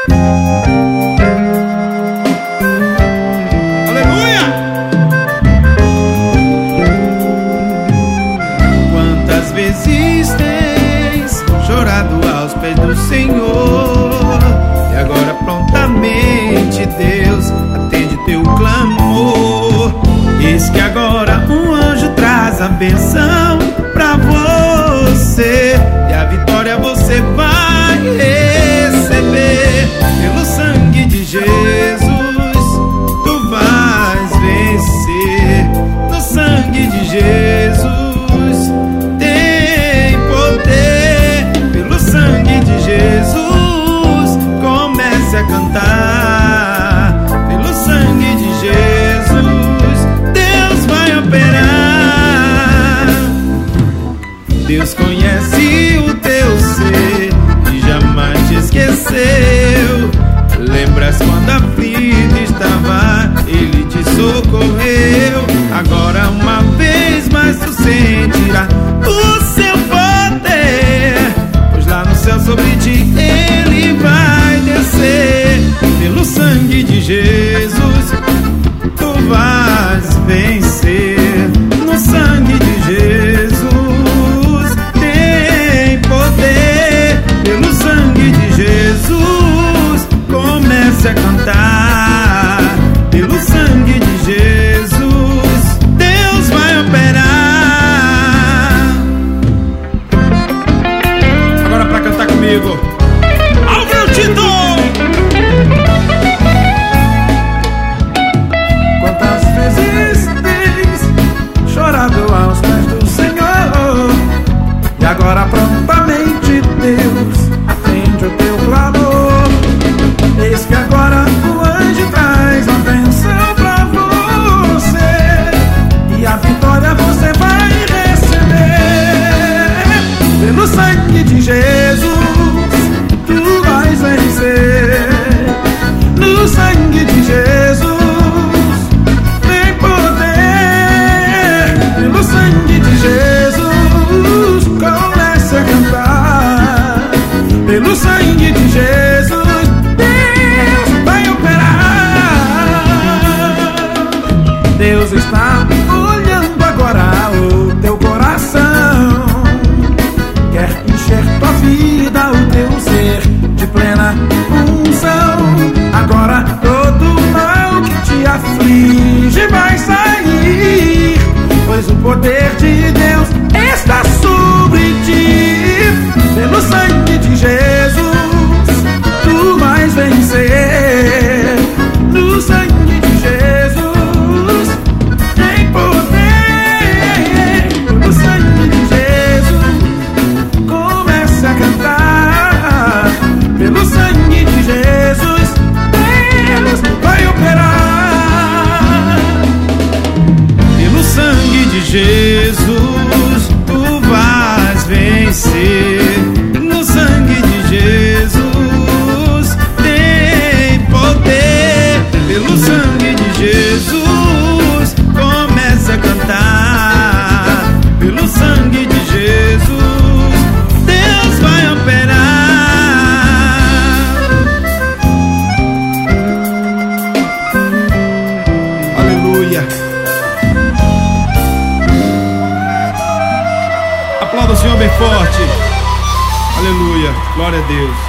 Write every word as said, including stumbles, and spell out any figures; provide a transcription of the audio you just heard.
Aleluia! Quantas vezes tens chorado aos pés do Senhor, e agora prontamente Deus atende teu clamor. Eis que agora um anjo traz a bênção pra você, e a vitória você vai receber. Pelo sangue de Jesus tu vais vencer. No sangue de Jesus tem poder. Pelo sangue de Jesus comece a cantar. Pelo sangue de Jesus Deus vai operar. Deus conhece o teu ser e jamais te esqueceu. Lembras quando aflito estava, Ele te socorreu. Agora uma vez mais tu sentirá o seu poder, pois lá no céu sobre ti Ele vai descer. Pelo sangue de Jesus tu vais vencer. No sangue de Jesus tem poder. Pelo sangue de Jesus comece a cantar. Pelo sangue de Jesus Deus vai operar. Agora pra cantar comigo, Álvaro Tito! Quantas vezes tens chorado aos pés do Senhor, e agora prontamente Deus atende o teu clamor. Eis que agora o anjo traz a bênção pra você, e a vitória você vai receber. Pelo sangue de Jesus tu vais vencer. No sangue de Jesus tem poder. Pelo sangue de Jesus comece a cantar. Pelo sangue de Jesus Deus vai operar. Deus está olhando agora o teu coração, quer encher tua vida, o teu ser de plena unção. Agora todo mal que te aflige vai sair, pois o poder de Deus está sobre ti. Pelo sangue de Jesus tu vais vencer. No sangue de Jesus tem poder. Pelo sangue de Jesus comece a cantar. Pelo sangue de Jesus Deus vai operar. Pelo sangue de Jesus tu vais vencer. No sangue de Jesus tem poder. Pelo sangue de Jesus comece a cantar. Pelo sangue de Jesus Deus vai operar. Aleluia. Aplauda o Senhor bem forte. Aleluia. Glória a Deus.